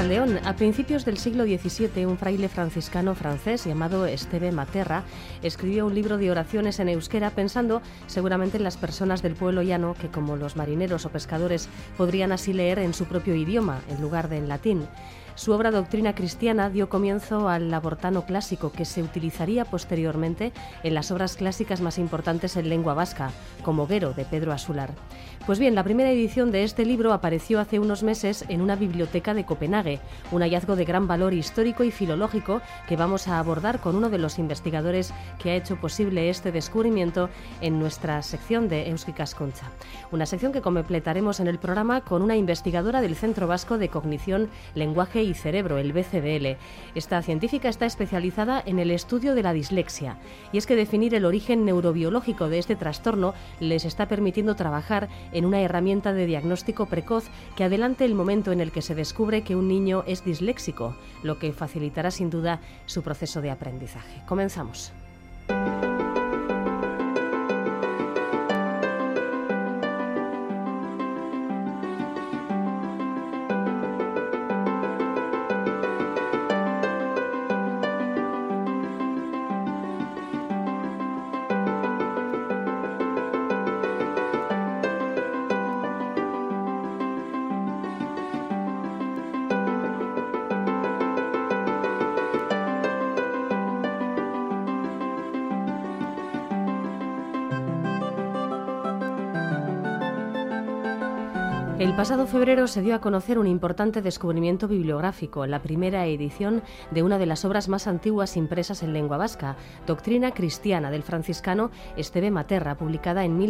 Arratsaldeón. A principios del siglo XVII, un fraile franciscano francés llamado Esteve Materra escribió un libro de oraciones en euskera pensando seguramente en las personas del pueblo llano que, como los marineros o pescadores, podrían así leer en su propio idioma en lugar de en latín. Su obra Doctrina Cristiana dio comienzo al labortano clásico que se utilizaría posteriormente en las obras clásicas más importantes en lengua vasca, como Guero, de Pedro Asúlar. Pues bien, la primera edición de este libro apareció hace unos meses en una biblioteca de Copenhague, un hallazgo de gran valor histórico y filológico que vamos a abordar con uno de los investigadores que ha hecho posible este descubrimiento en nuestra sección de Euskadi Ikaskuntza. Una sección que completaremos en el programa con una investigadora del Centro Vasco de Cognición, Lenguaje y Cerebro, el BCDL. Esta científica está especializada en el estudio de la dislexia, y es que definir el origen neurobiológico de este trastorno les está permitiendo trabajar en una herramienta de diagnóstico precoz que adelante el momento en el que se descubre que un niño es disléxico, lo que facilitará sin duda su proceso de aprendizaje. Comenzamos. El pasado febrero se dio a conocer un importante descubrimiento bibliográfico, la primera edición de una de las obras más antiguas impresas en lengua vasca, Doctrina Cristiana, del franciscano Esteve Materra, publicada en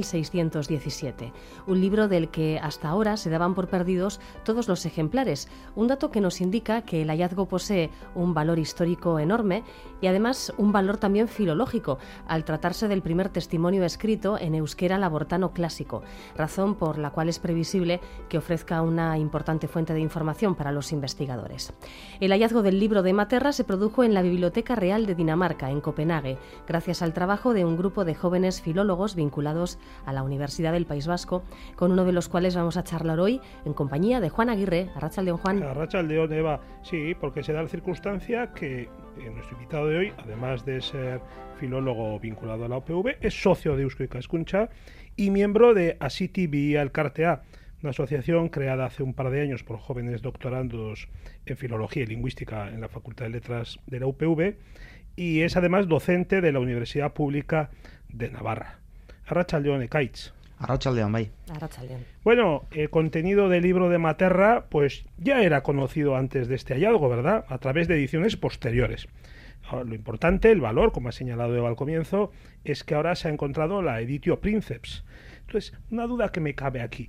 1617. Un libro del que hasta ahora se daban por perdidos todos los ejemplares, un dato que nos indica que el hallazgo posee un valor histórico enorme y además un valor también filológico, al tratarse del primer testimonio escrito en euskera labortano clásico, razón por la cual es previsible que ofrezca una importante fuente de información para los investigadores. El hallazgo del libro de Materra se produjo en la Biblioteca Real de Dinamarca, en Copenhague, gracias al trabajo de un grupo de jóvenes filólogos vinculados a la Universidad del País Vasco, con uno de los cuales vamos a charlar hoy en compañía de Juan Aguirre. Arratsaldeón, Juan. Arratsaldeón, Eva. Sí, porque se da la circunstancia que nuestro invitado de hoy, además de ser filólogo vinculado a la UPV, es socio de Euskadi Ikaskuntza y miembro de Asiti Bi Elkartea, una asociación creada hace un par de años por jóvenes doctorandos en Filología y Lingüística en la Facultad de Letras de la UPV, y es además docente de la Universidad Pública de Navarra. Arratsaldeón, Ekaitz. Arratsaldeón, bai. Arratsaldeón. Bueno, el contenido del libro de Materra pues ya era conocido antes de este hallazgo, ¿verdad? A través de ediciones posteriores. Ahora, lo importante, el valor, como ha señalado Eva al comienzo, es que ahora se ha encontrado la Editio Princeps. Entonces, una duda que me cabe aquí.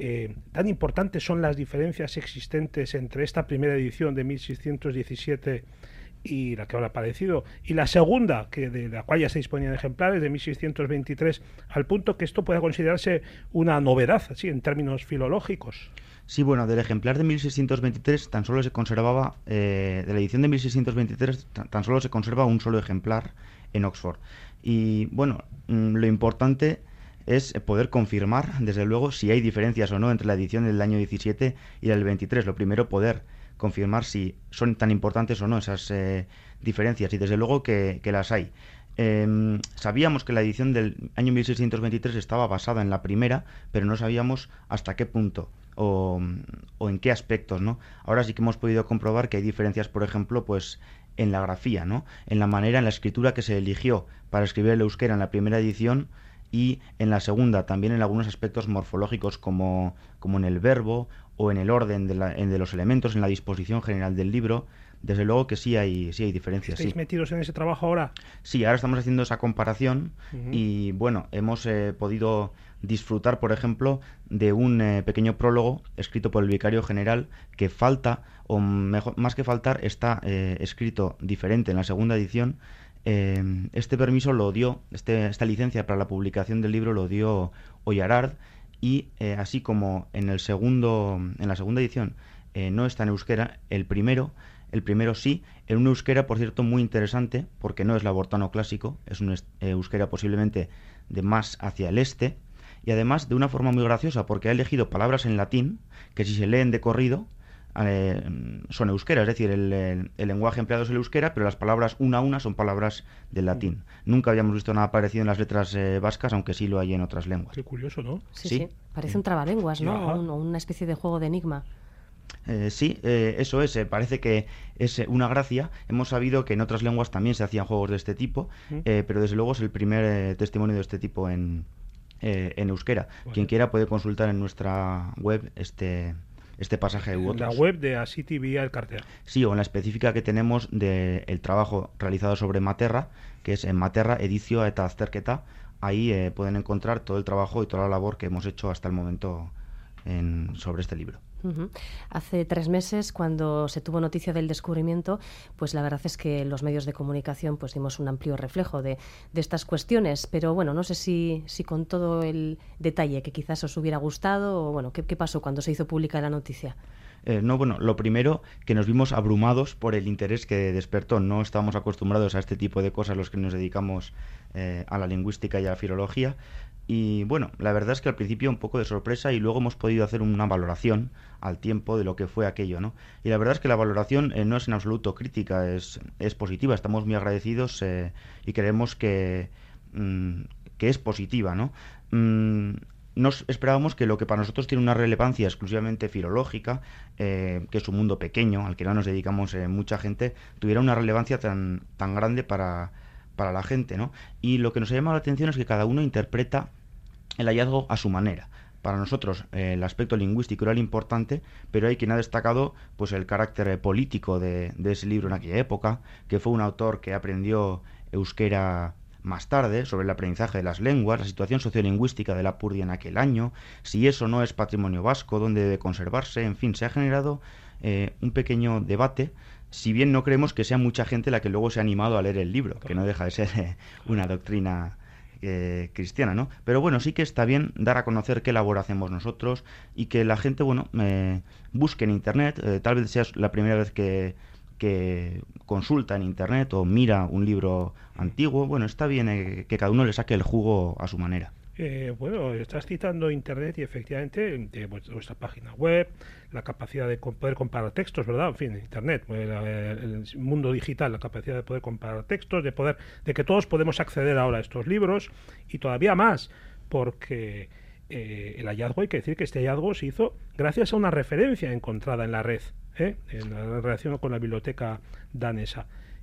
¿Tan importantes son las diferencias existentes entre esta primera edición de 1617 y la que ahora ha aparecido, y la segunda, que de la cual ya se disponían ejemplares, de 1623, al punto que esto pueda considerarse una novedad, así, en términos filológicos? Sí, bueno, del ejemplar de 1623 tan solo se conservaba, de la edición de 1623 tan solo se conserva un solo ejemplar en Oxford. Y bueno, lo importante es poder confirmar, desde luego, si hay diferencias o no entre la edición del año 17 y la del 23. Lo primero, poder confirmar si son tan importantes o no esas diferencias, y desde luego que las hay. Sabíamos que la edición del año 1623 estaba basada en la primera, pero no sabíamos hasta qué punto o en qué aspectos, ¿no? Ahora sí que hemos podido comprobar que hay diferencias, por ejemplo, pues en la grafía, ¿no? En la manera, en la escritura que se eligió para escribir el euskera en la primera edición, y en la segunda también en algunos aspectos morfológicos como en el verbo o en el orden de los elementos, en la disposición general del libro. Desde luego que sí hay diferencias. ¿Estáis metidos en ese trabajo ahora? Sí, ahora estamos haciendo esa comparación y bueno, hemos podido disfrutar, por ejemplo, de un pequeño prólogo escrito por el vicario general que falta, o mejor, más que faltar, está escrito diferente en la segunda edición. Este permiso lo dio, esta licencia para la publicación del libro lo dio Oyarard, y así como en la segunda edición no está en euskera, el primero sí, en un euskera, por cierto, muy interesante, porque no es labortano clásico, es un euskera posiblemente de más hacia el este, y además de una forma muy graciosa, porque ha elegido palabras en latín que, si se leen de corrido, son euskera, es decir, el lenguaje empleado es el euskera, pero las palabras una a una son palabras del latín. Nunca habíamos visto nada parecido en las letras vascas, aunque sí lo hay en otras lenguas. Qué curioso, ¿no? Sí, sí. Parece un trabalenguas, ¿no? O una especie de juego de enigma. Sí, eso es. Parece que es una gracia. Hemos sabido que en otras lenguas también se hacían juegos de este tipo, pero desde luego es el primer testimonio de este tipo en euskera. Bueno. Quien quiera puede consultar en nuestra web este pasaje u otros. La web de Así TVIA el Cartea. Sí, o en la específica que tenemos del trabajo realizado sobre Materra, que es en Materra Edizio eta Azterketa. Ahí pueden encontrar todo el trabajo y toda la labor que hemos hecho hasta el momento sobre este libro. Hace 3 meses, cuando se tuvo noticia del descubrimiento, pues la verdad es que los medios de comunicación pues dimos un amplio reflejo de estas cuestiones, pero bueno, no sé si con todo el detalle que quizás os hubiera gustado, o bueno, ¿qué pasó cuando se hizo pública la noticia? Lo primero, que nos vimos abrumados por el interés que despertó. No estábamos acostumbrados a este tipo de cosas los que nos dedicamos a la lingüística y a la filología. Y bueno, la verdad es que al principio un poco de sorpresa, y luego hemos podido hacer una valoración al tiempo de lo que fue aquello, ¿no? Y la verdad es que la valoración no es en absoluto crítica, es positiva. Estamos muy agradecidos y creemos que es positiva, ¿no? Nos esperábamos que lo que para nosotros tiene una relevancia exclusivamente filológica, que es un mundo pequeño al que no nos dedicamos mucha gente, tuviera una relevancia tan grande para la gente, ¿no? Y lo que nos ha llamado la atención es que cada uno interpreta el hallazgo a su manera. Para nosotros el aspecto lingüístico era el importante, pero hay quien ha destacado pues el carácter político de ese libro en aquella época, que fue un autor que aprendió euskera más tarde, sobre el aprendizaje de las lenguas, la situación sociolingüística de Lapurdi en aquel año, si eso no es patrimonio vasco, dónde debe conservarse, en fin, se ha generado un pequeño debate, si bien no creemos que sea mucha gente la que luego se ha animado a leer el libro, que no deja de ser una doctrina cristiana, ¿no? Pero bueno, sí que está bien dar a conocer qué labor hacemos nosotros y que la gente, bueno, busque en Internet, tal vez sea la primera vez que consulta en Internet o mira un libro antiguo. Bueno, está bien que cada uno le saque el jugo a su manera. Bueno, estás citando Internet y efectivamente vuestra página web, la capacidad de poder comparar textos, ¿verdad? En fin, Internet, el mundo digital, la capacidad de poder comparar textos, de que todos podemos acceder ahora a estos libros, y todavía más, porque el hallazgo, hay que decir que este hallazgo se hizo gracias a una referencia encontrada en la red, en la relación con la biblioteca danesa.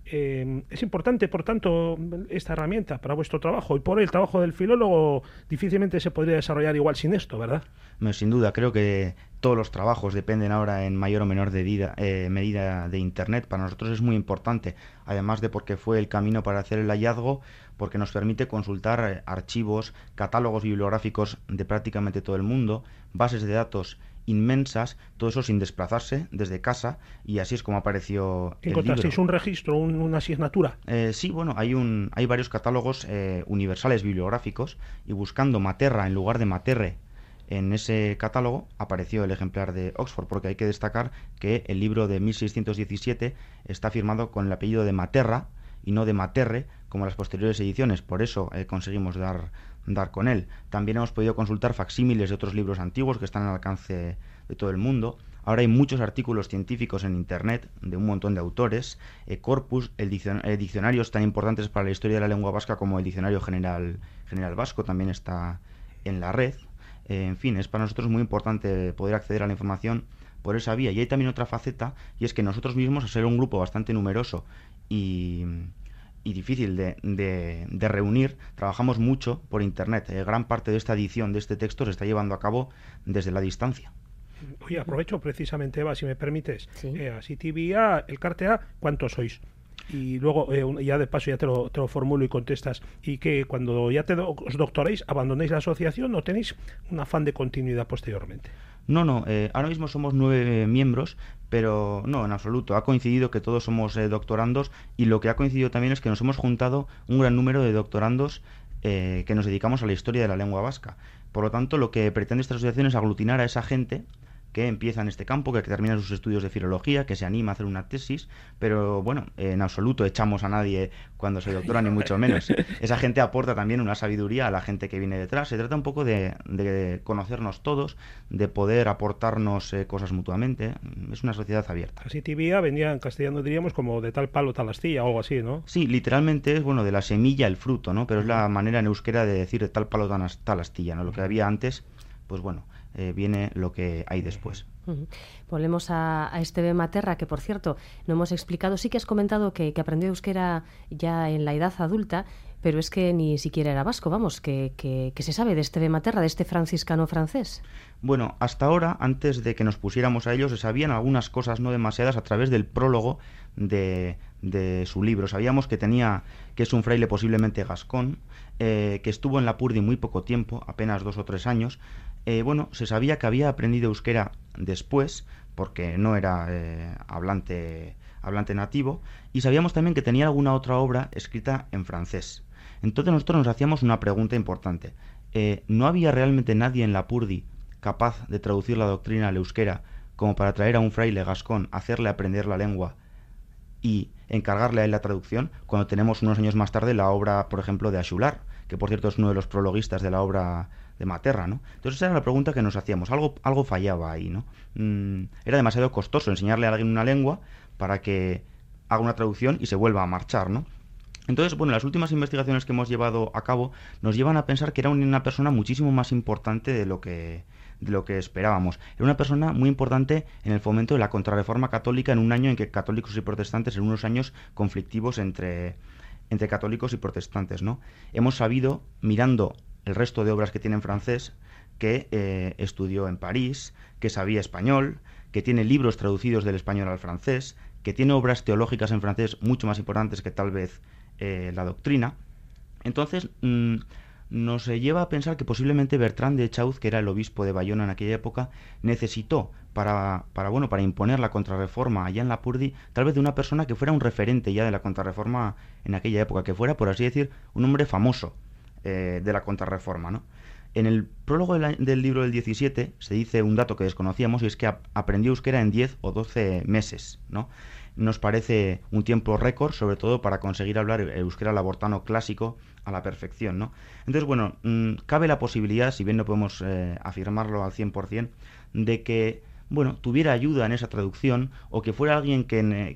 Es importante, por tanto, esta herramienta para vuestro trabajo, y por el trabajo del filólogo difícilmente se podría desarrollar igual sin esto, ¿verdad? Sin duda, creo que todos los trabajos dependen ahora en mayor o menor medida de Internet. Para nosotros es muy importante, además de porque fue el camino para hacer el hallazgo, porque nos permite consultar archivos, catálogos bibliográficos de prácticamente todo el mundo, bases de datos inmensas, todo eso sin desplazarse desde casa, y así es como apareció el libro. ¿Encontrasteis un registro, una asignatura? Sí, bueno, hay varios catálogos universales bibliográficos, y buscando Materra en lugar de Materre en ese catálogo apareció el ejemplar de Oxford, porque hay que destacar que el libro de 1617 está firmado con el apellido de Materra y no de Materre como las posteriores ediciones, por eso conseguimos dar con él. También hemos podido consultar facsímiles de otros libros antiguos que están al alcance de todo el mundo. Ahora hay muchos artículos científicos en Internet de un montón de autores, corpus, diccionarios tan importantes para la historia de la lengua vasca como el Diccionario General Vasco también está en la red. En fin, es para nosotros muy importante poder acceder a la información por esa vía. Y hay también otra faceta, y es que nosotros mismos, al ser un grupo bastante numeroso y difícil de reunir, trabajamos mucho por Internet. Gran parte de esta edición de este texto se está llevando a cabo desde la distancia. Oye, aprovecho precisamente, Eva, si me permites. Sí. Así TVIA, el Cartea, ¿cuántos sois? Y luego, ya de paso, ya te lo formulo y contestas. Y que cuando ya os doctoréis, ¿abandonéis la asociación o tenéis un afán de continuidad posteriormente? No, ahora mismo somos 9 miembros, pero no, en absoluto. Ha coincidido que todos somos doctorandos, y lo que ha coincidido también es que nos hemos juntado un gran número de doctorandos que nos dedicamos a la historia de la lengua vasca. Por lo tanto, lo que pretende esta asociación es aglutinar a esa gente que empieza en este campo, que termina sus estudios de filología, que se anima a hacer una tesis, pero bueno, en absoluto echamos a nadie cuando se doctora, ni mucho menos. Esa gente aporta también una sabiduría a la gente que viene detrás. Se trata un poco de conocernos todos, de poder aportarnos cosas mutuamente. Es una sociedad abierta. Así tibia venía en castellano, diríamos, como de tal palo tal astilla o algo así, ¿no? Sí, literalmente es, bueno, de la semilla el fruto, ¿no? Pero es la manera en euskera de decir de tal palo tal astilla, ¿no? Lo que había antes, pues bueno, viene lo que hay después. Volvemos a Esteve Materra, que por cierto, no hemos explicado, sí que has comentado que aprendió euskera ya en la edad adulta, pero es que ni siquiera era vasco, vamos, que se sabe de Esteve Materra, de este franciscano francés. Bueno, hasta ahora, antes de que nos pusiéramos a ello, se sabían algunas cosas, no demasiadas, a través del prólogo de su libro. Sabíamos que es un fraile posiblemente gascón, que estuvo en Lapurdi muy poco tiempo, apenas 2 o 3 años. Bueno, se sabía que había aprendido euskera después, porque no era hablante nativo, y sabíamos también que tenía alguna otra obra escrita en francés. Entonces nosotros nos hacíamos una pregunta importante. ¿No había realmente nadie en Lapurdi capaz de traducir la doctrina al euskera como para traer a un fraile gascón, hacerle aprender la lengua y encargarle a él la traducción, cuando tenemos unos años más tarde la obra, por ejemplo, de Axular, que por cierto es uno de los prologuistas de la obra de Materra, ¿no? Entonces esa era la pregunta que nos hacíamos. Algo fallaba ahí, ¿no? Era demasiado costoso enseñarle a alguien una lengua para que haga una traducción y se vuelva a marchar, ¿no? Entonces, bueno, las últimas investigaciones que hemos llevado a cabo nos llevan a pensar que era una persona muchísimo más importante de lo que esperábamos. Era una persona muy importante en el fomento de la contrarreforma católica en un año en que católicos y protestantes, en unos años conflictivos entre católicos y protestantes, ¿no? Hemos sabido, mirando el resto de obras que tiene en francés, que estudió en París, que sabía español, que tiene libros traducidos del español al francés, que tiene obras teológicas en francés mucho más importantes que tal vez la doctrina. Entonces nos lleva a pensar que posiblemente Bertrand de Chauz, que era el obispo de Bayona en aquella época, necesitó para imponer la contrarreforma allá en Lapurdi, tal vez de una persona que fuera un referente ya de la contrarreforma en aquella época, que fuera, por así decir, un hombre famoso de la contrarreforma, ¿no? En el prólogo del libro del 17 se dice un dato que desconocíamos, y es que aprendió euskera en 10 o 12 meses, ¿no? Nos parece un tiempo récord, sobre todo para conseguir hablar euskera labortano clásico a la perfección, ¿no? Entonces, bueno, cabe la posibilidad, si bien no podemos afirmarlo al 100%, de que, bueno, tuviera ayuda en esa traducción, o que fuera alguien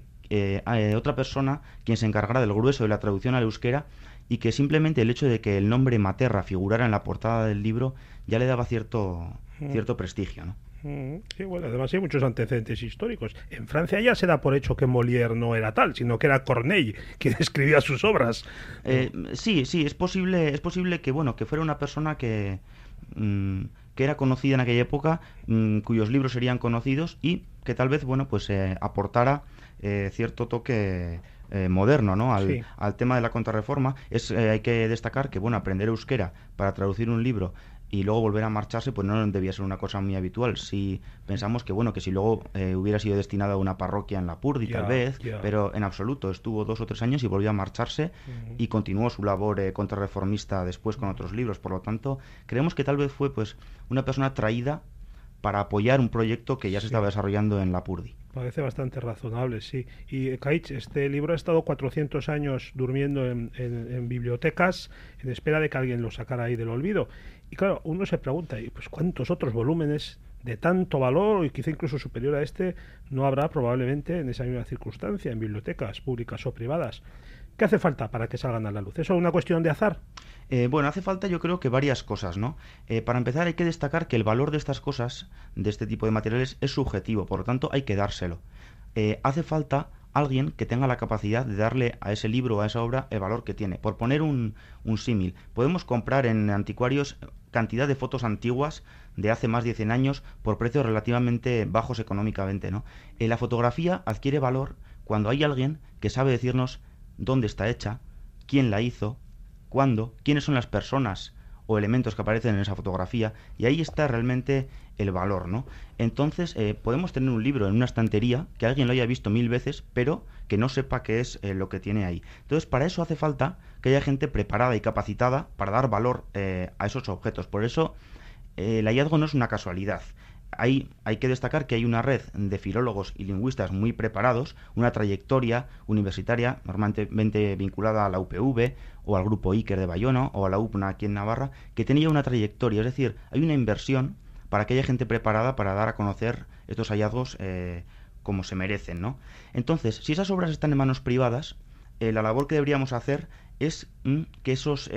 otra persona quien se encargara del grueso de la traducción al euskera, y que simplemente el hecho de que el nombre Materra figurara en la portada del libro ya le daba cierto prestigio, ¿no? Sí, bueno, además hay muchos antecedentes históricos. En Francia ya se da por hecho que Molière no era tal, sino que era Corneille quien escribía sus obras. Sí, es posible que, bueno, que fuera una persona que era conocida en aquella época, cuyos libros serían conocidos, y que tal vez, bueno, pues aportara cierto toque moderno, ¿no? Al tema de la contrarreforma. Hay que destacar que, bueno, aprender euskera para traducir un libro y luego volver a marcharse, pues no debía ser una cosa muy habitual. Si pensamos que, bueno, que si luego hubiera sido destinado a una parroquia en Lapurdi, tal vez, pero en absoluto. Estuvo 2 o 3 años y volvió a marcharse, y continuó su labor contrarreformista después con otros libros. Por lo tanto, creemos que tal vez fue, pues, una persona traída para apoyar un proyecto que ya se estaba desarrollando en Lapurdi. Parece bastante razonable, sí. Y Caich, este libro ha estado 400 años durmiendo en bibliotecas en espera de que alguien lo sacara ahí del olvido. Y claro, uno se pregunta, pues ¿cuántos otros volúmenes de tanto valor, y quizá incluso superior a este, no habrá probablemente en esa misma circunstancia en bibliotecas públicas o privadas? ¿Qué hace falta para que salgan a la luz? ¿Eso es una cuestión de azar? Bueno, hace falta, yo creo, que varias cosas, ¿no? Para empezar, hay que destacar que el valor de estas cosas, de este tipo de materiales, es subjetivo, por lo tanto hay que dárselo. Hace falta alguien que tenga la capacidad de darle a ese libro o a esa obra el valor que tiene. Por poner un símil, podemos comprar en anticuarios cantidad de fotos antiguas de hace más de 100 años por precios relativamente bajos económicamente, ¿no? La fotografía adquiere valor cuando hay alguien que sabe decirnos dónde está hecha, quién la hizo, cuándo, quiénes son las personas o elementos que aparecen en esa fotografía, y ahí está realmente el valor, ¿no? Entonces, podemos tener un libro en una estantería que alguien lo haya visto 1000 veces, pero que no sepa qué es lo que tiene ahí. Entonces, para eso hace falta que haya gente preparada y capacitada para dar valor a esos objetos. Por eso, el hallazgo no es una casualidad. ahí hay que destacar que hay una red de filólogos y lingüistas muy preparados, una trayectoria universitaria normalmente vinculada a la UPV o al grupo Iker de Bayona o a la UPNA aquí en Navarra, que tenía una trayectoria, es decir, hay una inversión para que haya gente preparada para dar a conocer estos hallazgos como se merecen, ¿no? Entonces, si esas obras están en manos privadas, la labor que deberíamos hacer es que esos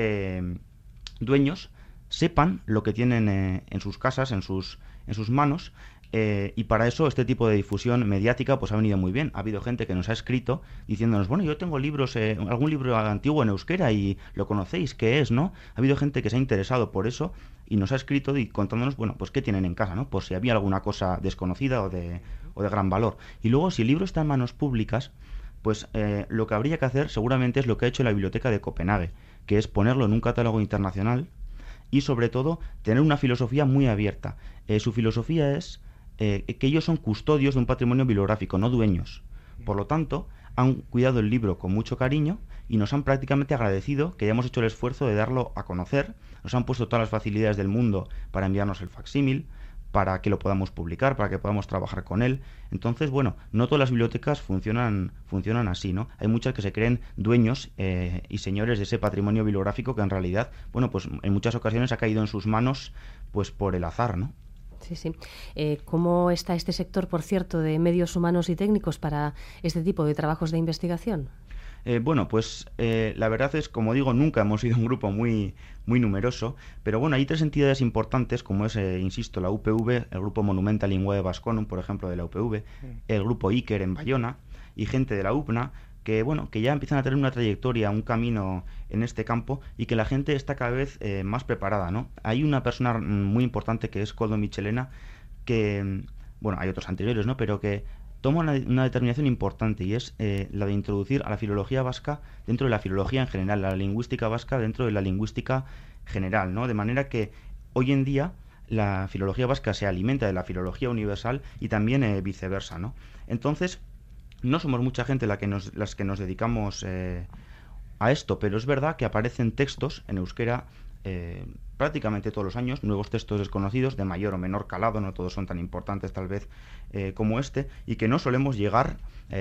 dueños sepan lo que tienen en sus casas, en sus manos, y para eso este tipo de difusión mediática pues ha venido muy bien. Ha habido gente que nos ha escrito diciéndonos, bueno, yo tengo libros, algún libro antiguo en euskera y lo conocéis, ¿qué es, no? Ha habido gente que se ha interesado por eso y nos ha escrito y contándonos, bueno, pues qué tienen en casa, ¿no? Por si había alguna cosa desconocida o de gran valor. Y luego, si el libro está en manos públicas, pues lo que habría que hacer seguramente es lo que ha hecho la Biblioteca de Copenhague, que es ponerlo en un catálogo internacional y sobre todo tener una filosofía muy abierta. Su filosofía es que ellos son custodios de un patrimonio bibliográfico, no dueños. Por lo tanto, han cuidado el libro con mucho cariño y nos han prácticamente agradecido que hayamos hecho el esfuerzo de darlo a conocer. Nos han puesto todas las facilidades del mundo para enviarnos el facsímil, para que lo podamos publicar, para que podamos trabajar con él. Entonces, bueno, no todas las bibliotecas funcionan así, ¿no? Hay muchas que se creen dueños y señores de ese patrimonio bibliográfico que en realidad, bueno, pues en muchas ocasiones ha caído en sus manos pues por el azar, ¿no? Sí, sí. ¿Cómo está este sector, por cierto, de medios humanos y técnicos para este tipo de trabajos de investigación? Bueno, pues la verdad es, como digo, nunca hemos sido un grupo muy numeroso, pero bueno, hay 3 entidades importantes, como es, insisto, la UPV, el grupo Monumenta Linguae Vasconum, por ejemplo, de la UPV, el grupo Iker en Bayona, y gente de la UPNA, que bueno, que ya empiezan a tener una trayectoria, un camino en este campo y que la gente está cada vez más preparada, ¿no? Hay una persona muy importante que es Koldo Michelena, que, bueno, hay otros anteriores, ¿no? Pero que toma una determinación importante y es la de introducir a la filología vasca dentro de la filología en general, la lingüística vasca dentro de la lingüística general, ¿no? De manera que hoy en día la filología vasca se alimenta de la filología universal y también viceversa, ¿no? Entonces, no somos mucha gente las que nos dedicamos a esto, pero es verdad que aparecen textos en euskera prácticamente todos los años, nuevos textos desconocidos de mayor o menor calado, no todos son tan importantes tal vez como este, y que no solemos llegar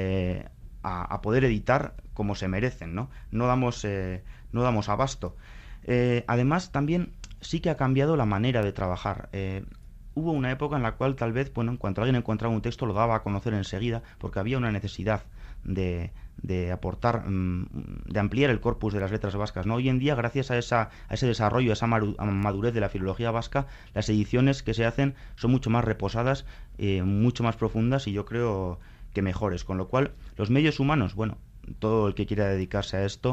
a poder editar como se merecen, ¿no? No damos abasto. Además, también sí que ha cambiado la manera de trabajar. Hubo una época en la cual tal vez, bueno, en cuanto alguien encontraba un texto lo daba a conocer enseguida porque había una necesidad de aportar, de ampliar el corpus de las letras vascas, ¿no? Hoy en día, gracias a ese desarrollo, a esa madurez de la filología vasca, las ediciones que se hacen son mucho más reposadas, mucho más profundas y yo creo que mejores, con lo cual los medios humanos, bueno, todo el que quiera dedicarse a esto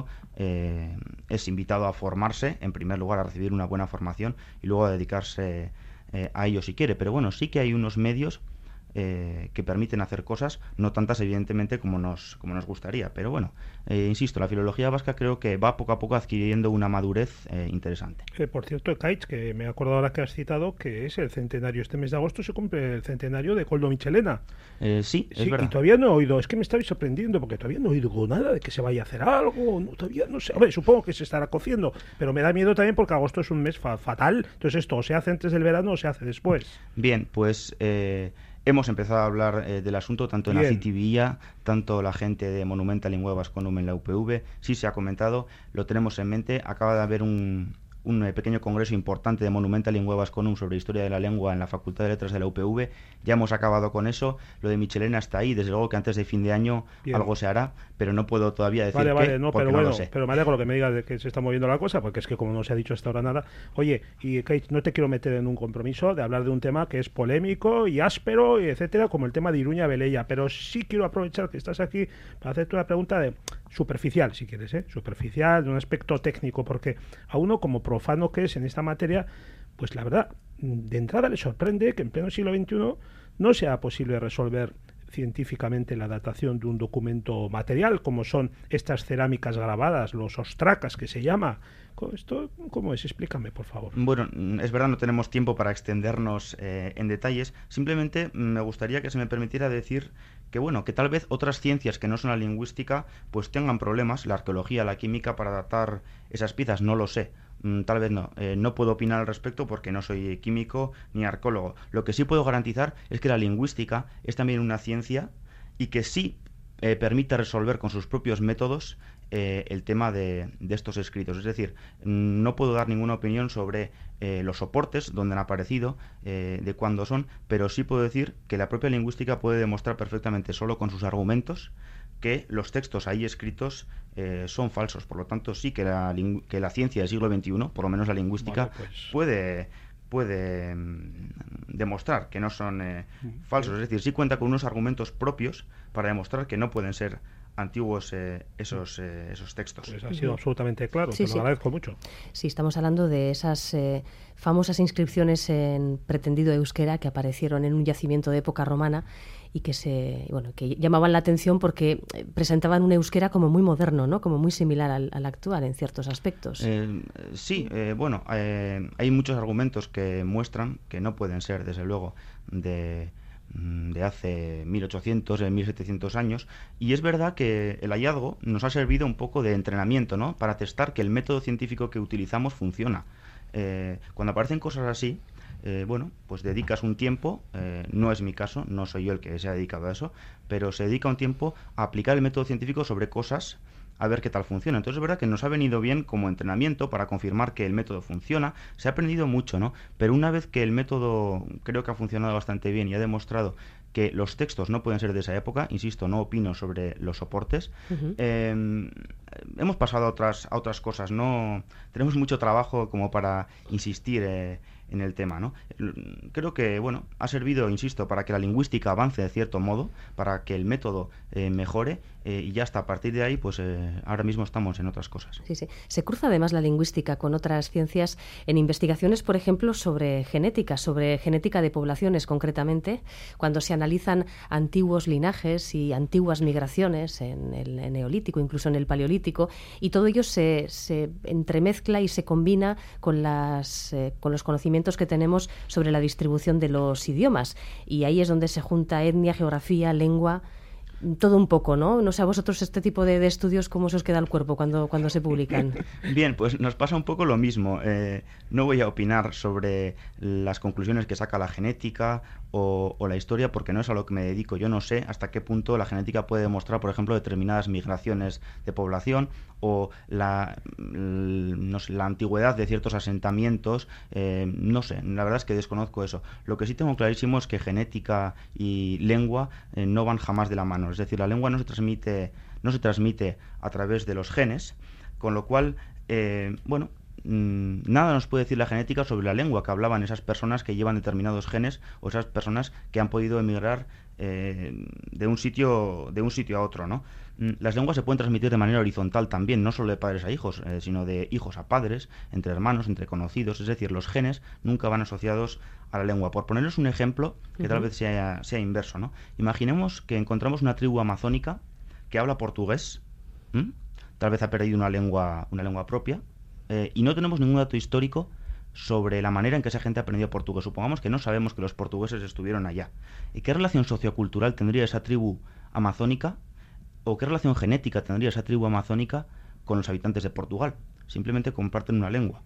es invitado a formarse, en primer lugar a recibir una buena formación y luego a dedicarse a ello si quiere, pero bueno, sí que hay unos medios que permiten hacer cosas, no tantas evidentemente como nos gustaría, pero bueno, insisto, la filología vasca creo que va poco a poco adquiriendo una madurez interesante. Por cierto, Ekaich, que me acuerdo ahora que has citado que es el centenario, este mes de agosto se cumple el centenario de Koldo Michelena. Sí, es verdad. Y todavía no he oído, es que me estáis sorprendiendo porque todavía no he oído nada de que se vaya a hacer algo, no, todavía no sé, hombre, supongo que se estará cociendo, pero me da miedo también porque agosto es un mes fatal, entonces esto o se hace antes del verano o se hace después. Bien, pues hemos empezado a hablar del asunto tanto en Acitivilla, tanto la gente de Monumenta Linguae Vasconum en la UPV, sí se ha comentado, lo tenemos en mente, acaba de haber un pequeño congreso importante de Monumenta Linguae Vasconum sobre historia de la lengua en la Facultad de Letras de la UPV, ya hemos acabado con eso, lo de Michelena está ahí, desde luego que antes de fin de año algo se hará, pero no puedo todavía decir vale, no, pero no bueno, lo sé. Pero me alegro que me digas de que se está moviendo la cosa, porque es que como no se ha dicho hasta ahora nada, oye, y Kate, no te quiero meter en un compromiso de hablar de un tema que es polémico y áspero, y etcétera, como el tema de Iruña Velella, pero sí quiero aprovechar que estás aquí para hacerte una pregunta de superficial, si quieres, superficial, de un aspecto técnico, porque a uno como profano que es en esta materia, pues la verdad, de entrada le sorprende que en pleno siglo XXI no sea posible resolver científicamente la datación de un documento material, como son estas cerámicas grabadas, los ostracas que se llama. ¿Esto cómo es? Explícame, por favor. Bueno, es verdad, no tenemos tiempo para extendernos en detalles. Simplemente me gustaría que se me permitiera decir que, bueno, que tal vez otras ciencias que no son la lingüística, pues tengan problemas, la arqueología, la química, para datar esas piezas, no lo sé. tal vez no. No puedo opinar al respecto porque no soy químico ni arqueólogo. Lo que sí puedo garantizar es que la lingüística es también una ciencia y que sí permite resolver con sus propios métodos el tema de estos escritos. Es decir, no puedo dar ninguna opinión sobre los soportes, donde han aparecido, de cuándo son, pero sí puedo decir que la propia lingüística puede demostrar perfectamente, solo con sus argumentos, que los textos ahí escritos son falsos. Por lo tanto, sí que la ciencia del siglo XXI, por lo menos la lingüística, puede demostrar que no son falsos. Es decir, sí cuenta con unos argumentos propios para demostrar que no pueden ser antiguos esos textos. Pues ha sido absolutamente claro, te lo agradezco mucho. Sí, estamos hablando de esas famosas inscripciones en pretendido euskera que aparecieron en un yacimiento de época romana y que que llamaban la atención porque presentaban un euskera como muy moderno, ¿no? Como muy similar al actual en ciertos aspectos. Hay muchos argumentos que muestran que no pueden ser, desde luego, de hace 1800, 1700 años, y es verdad que el hallazgo nos ha servido un poco de entrenamiento, ¿no? Para testar que el método científico que utilizamos funciona. Cuando aparecen cosas así, pues dedicas un tiempo, no es mi caso, no soy yo el que se ha dedicado a eso, pero se dedica un tiempo a aplicar el método científico sobre cosas, a ver qué tal funciona. Entonces es verdad que nos ha venido bien como entrenamiento para confirmar que el método funciona. Se ha aprendido mucho, ¿no? Pero una vez que el método creo que ha funcionado bastante bien y ha demostrado que los textos no pueden ser de esa época, insisto, no opino sobre los soportes, hemos pasado a otras cosas. No tenemos mucho trabajo como para insistir en el tema, ¿no? Creo que, ha servido, insisto, para que la lingüística avance de cierto modo, para que el método mejore, y ya hasta a partir de ahí, pues ahora mismo estamos en otras cosas. Sí, sí. Se cruza además la lingüística con otras ciencias en investigaciones, por ejemplo, sobre genética de poblaciones concretamente, cuando se analizan antiguos linajes y antiguas migraciones en el Neolítico, incluso en el Paleolítico, y todo ello se entremezcla y se combina con los conocimientos que tenemos sobre la distribución de los idiomas. Y ahí es donde se junta etnia, geografía, lengua, todo un poco, ¿no? No sé a vosotros este tipo de estudios cómo se os queda el cuerpo cuando se publican. Bien, pues nos pasa un poco lo mismo. No voy a opinar sobre las conclusiones que saca la genética o la historia, porque no es a lo que me dedico. Yo no sé hasta qué punto la genética puede demostrar, por ejemplo, determinadas migraciones de población o la antigüedad de ciertos asentamientos. No sé, la verdad es que desconozco eso. Lo que sí tengo clarísimo es que genética y lengua no van jamás de la mano. Es decir, la lengua no se transmite a través de los genes, con lo cual, nada nos puede decir la genética sobre la lengua que hablaban esas personas que llevan determinados genes o esas personas que han podido emigrar de un sitio a otro, ¿no? Las lenguas se pueden transmitir de manera horizontal también, no solo de padres a hijos, sino de hijos a padres, entre hermanos, entre conocidos. Es decir, los genes nunca van asociados a la lengua. Por ponerles un ejemplo que tal vez sea inverso, ¿no? Imaginemos que encontramos una tribu amazónica que habla portugués, tal vez ha perdido una lengua propia, y no tenemos ningún dato histórico sobre la manera en que esa gente aprendió portugués. Supongamos que no sabemos que los portugueses estuvieron allá. ¿Y qué relación sociocultural tendría esa tribu amazónica o qué relación genética tendría esa tribu amazónica con los habitantes de Portugal? Simplemente comparten una lengua.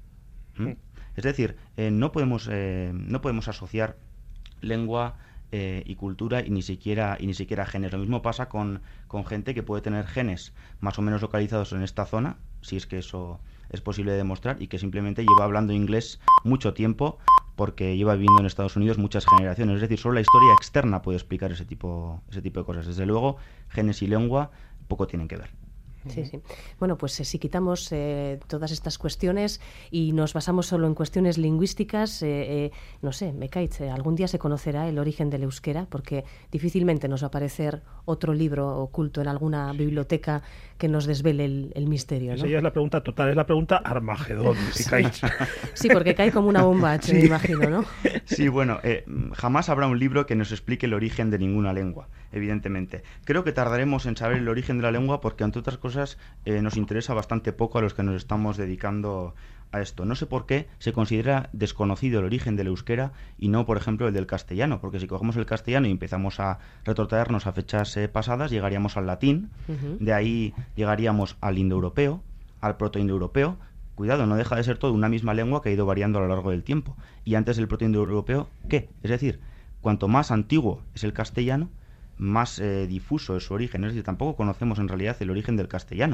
Es decir, no podemos asociar lengua y cultura y ni siquiera genes. Lo mismo pasa con gente que puede tener genes más o menos localizados en esta zona, si es que eso es posible de demostrar, y que simplemente lleva hablando inglés mucho tiempo porque lleva viviendo en Estados Unidos muchas generaciones. Es decir, solo la historia externa puede explicar ese tipo de cosas. Desde luego, genes y lengua poco tienen que ver. Sí, sí. Bueno, pues si quitamos todas estas cuestiones y nos basamos solo en cuestiones lingüísticas, no sé, Mekaitz, algún día se conocerá el origen del euskera, porque difícilmente nos va a aparecer otro libro oculto en alguna biblioteca que nos desvele el misterio, ¿no? Esa ya es la pregunta total, es la pregunta Armagedón, Mekaitz. Sí, porque cae como una bomba, me imagino, ¿no? Sí, bueno, jamás habrá un libro que nos explique el origen de ninguna lengua, evidentemente. Creo que tardaremos en saber el origen de la lengua porque, entre otras cosas, nos interesa bastante poco a los que nos estamos dedicando a esto. No sé por qué se considera desconocido el origen del euskera y no, por ejemplo, el del castellano, porque si cogemos el castellano y empezamos a retrotraernos a fechas pasadas, llegaríamos al latín, de ahí llegaríamos al indoeuropeo, al protoindoeuropeo, cuidado, no deja de ser todo una misma lengua que ha ido variando a lo largo del tiempo. Y antes del protoindoeuropeo, ¿qué? Es decir, cuanto más antiguo es el castellano, más difuso es su origen. Es decir, tampoco conocemos en realidad el origen del castellano.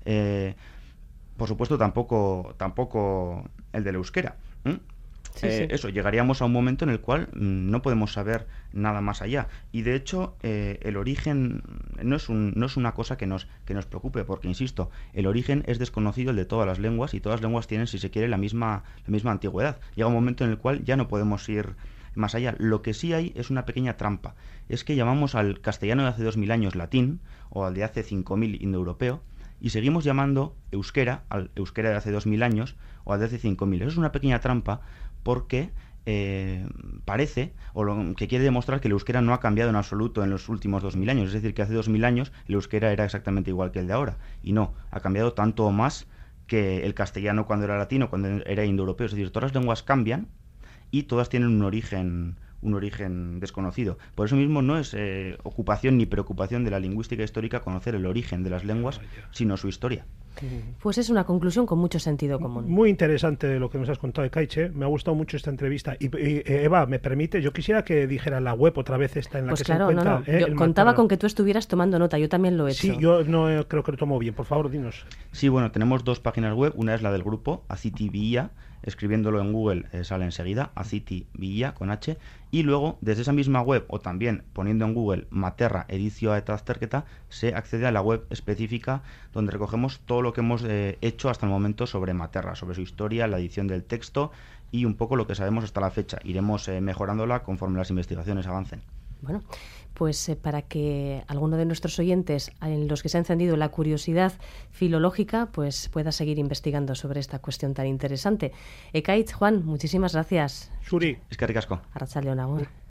Por supuesto, tampoco el del euskera. Sí, sí. Eso, llegaríamos a un momento en el cual no podemos saber nada más allá. Y de hecho, el origen no es una cosa que nos preocupe, porque, insisto, el origen es desconocido, el de todas las lenguas, y todas las lenguas tienen, si se quiere, la misma antigüedad. Llega un momento en el cual ya no podemos ir más allá. Lo que sí hay es una pequeña trampa. Es que llamamos al castellano de hace 2000 años latín, o al de hace 5000 indoeuropeo, y seguimos llamando euskera al euskera de hace 2000 años o al de hace 5000. Eso es una pequeña trampa porque parece, o lo que quiere demostrar, que el euskera no ha cambiado en absoluto en los últimos 2000 años. Es decir, que hace 2000 años el euskera era exactamente igual que el de ahora. Y no, ha cambiado tanto o más que el castellano cuando era latino, cuando era indoeuropeo. Es decir, todas las lenguas cambian y todas tienen un origen desconocido. Por eso mismo no es ocupación ni preocupación de la lingüística histórica conocer el origen de las lenguas, sino su historia. Pues es una conclusión con mucho sentido común. Muy interesante lo que nos has contado, Ekaitz. Me ha gustado mucho esta entrevista. Y Eva, ¿me permite? Yo quisiera que dijera la web otra vez esta en la pues que claro, se encuentra. Yo contaba con que tú estuvieras tomando nota. Yo también lo he hecho. Sí, yo no creo que lo tomo bien. Por favor, dinos. Sí, bueno, tenemos dos páginas web. Una es la del grupo, Aziti Villa. Escribiéndolo en Google sale enseguida, Aziti Villa con H. Y luego, desde esa misma web, o también poniendo en Google Materra Edizioa eta Azterketa, se accede a la web específica donde recogemos todo lo que hemos hecho hasta el momento sobre Materra, sobre su historia, la edición del texto y un poco lo que sabemos hasta la fecha. Iremos mejorándola conforme las investigaciones avancen. Bueno, pues para que alguno de nuestros oyentes, en los que se ha encendido la curiosidad filológica, pues pueda seguir investigando sobre esta cuestión tan interesante. Ekaitz, Juan, muchísimas gracias. Zuri. Eskerrik asko. Arratsaldeon agur.